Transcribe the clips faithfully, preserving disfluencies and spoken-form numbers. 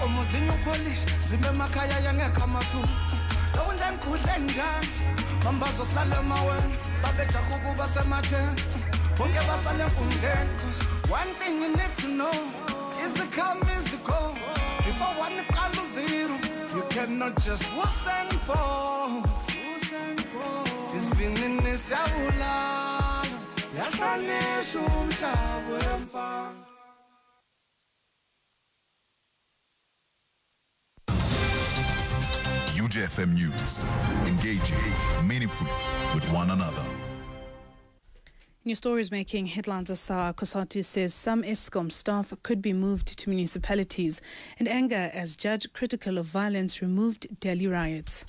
umuzinyo polish zime makhaya yangekho amathuba lawunje ngikudle njani mambazo silale emaweni babejaha ukuba sematheni bonke basale enkundleni cause one thing you need to know is the come is the go before one iqala zero you cannot just who's and bones isivinini siyabulala yahlanisha umhlaba wemfana. U J F M News, engaging meaningfully with one another. New stories making headlines as COSATU says some Eskom staff could be moved to municipalities, and anger as judge critical of violence removed Delhi riots.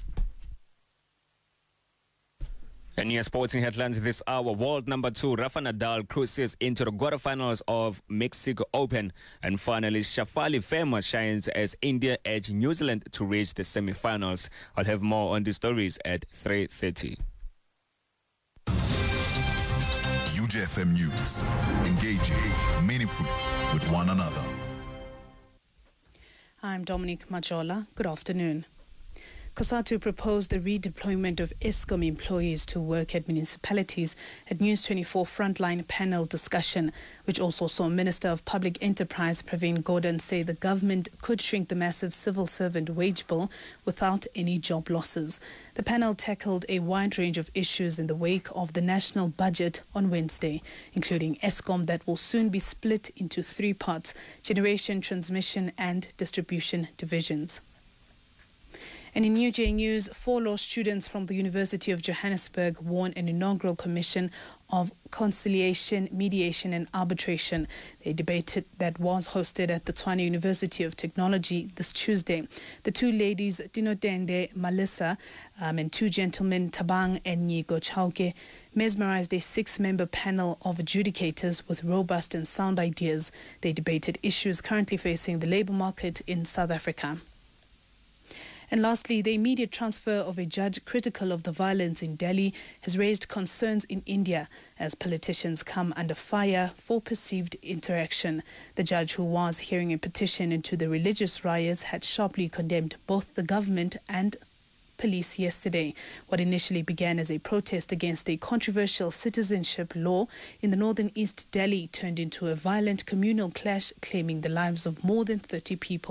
And near sporting headlines this hour, world number two Rafa Nadal cruises into the quarterfinals of Mexico Open. And finally, Shafali Verma shines as India edge New Zealand to reach the semi-finals. I'll have more on these stories at three thirty. U J F M News, engaging meaningfully with one another. I'm Dominic Majola. Good afternoon. COSATU proposed the redeployment of Eskom employees to work at municipalities at News twenty-four Frontline panel discussion, which also saw Minister of Public Enterprise Pravin Gordhan say the government could shrink the massive civil servant wage bill without any job losses. The panel tackled a wide range of issues in the wake of the national budget on Wednesday, including Eskom that will soon be split into three parts: generation, transmission and distribution divisions. And in U J News, four law students from the University of Johannesburg won an inaugural commission of conciliation, mediation and arbitration. They debated that was hosted at the Tshwane University of Technology this Tuesday. The two ladies, Dinotende Malisa, um, and two gentlemen, Tabang and Nyigo Chauke, mesmerized a six-member panel of adjudicators with robust and sound ideas. They debated issues currently facing the labor market in South Africa. And lastly, the immediate transfer of a judge critical of the violence in Delhi has raised concerns in India as politicians come under fire for perceived interaction. The judge who was hearing a petition into the religious riots had sharply condemned both the government and police yesterday. What initially began as a protest against a controversial citizenship law in the northern East Delhi turned into a violent communal clash claiming the lives of more than thirty people.